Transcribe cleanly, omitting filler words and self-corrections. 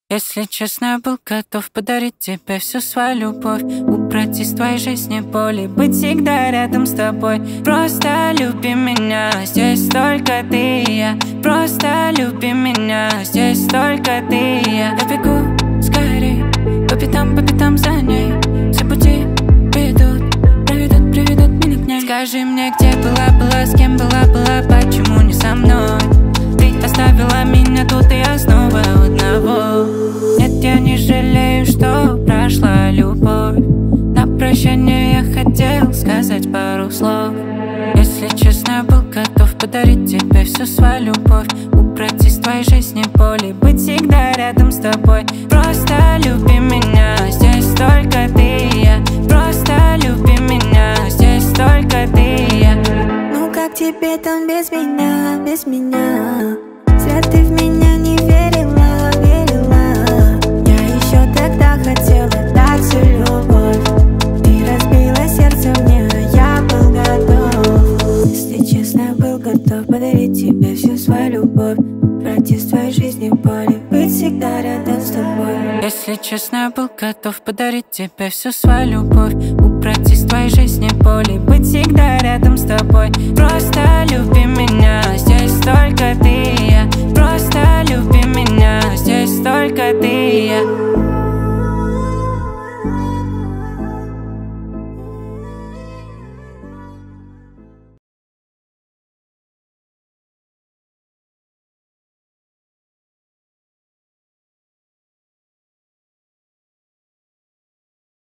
Если честно, я был готов подарить тебе всю свою любовь, убрать из твоей жизни боли, быть всегда рядом с тобой. Просто люби меня, здесь только ты и я. Просто люби меня, здесь только ты и я. Я бегу скорей, по пятам за ней. Все пути приведут меня к ней. Скажи мне, где была, с кем была, почему не со мной? Ты оставила меня тут, и я снова у одного. Нет, я не жалею, что прошла любовь. На прощание я хотел сказать пару слов. Если честно, я был готов подарить тебе всю свою любовь, убрать из твоей жизни боли, быть всегда рядом с тобой. Просто люби меня, здесь только ты и я. Просто люби меня, здесь только ты и я. Ну как тебе там без меня, без меня? Зря ты в меня не верила, верила. Я еще тогда хотела дать всю любовь. Ты разбила сердце мне, а я был готов. Если честно, я был готов подарить тебе всю свою любовь, убрать из твоей жизни боли, быть всегда рядом с тобой. Если честно, я был готов подарить тебе всю свою любовь, убрать из твоей жизни боли, быть всегда рядом с тобой. Просто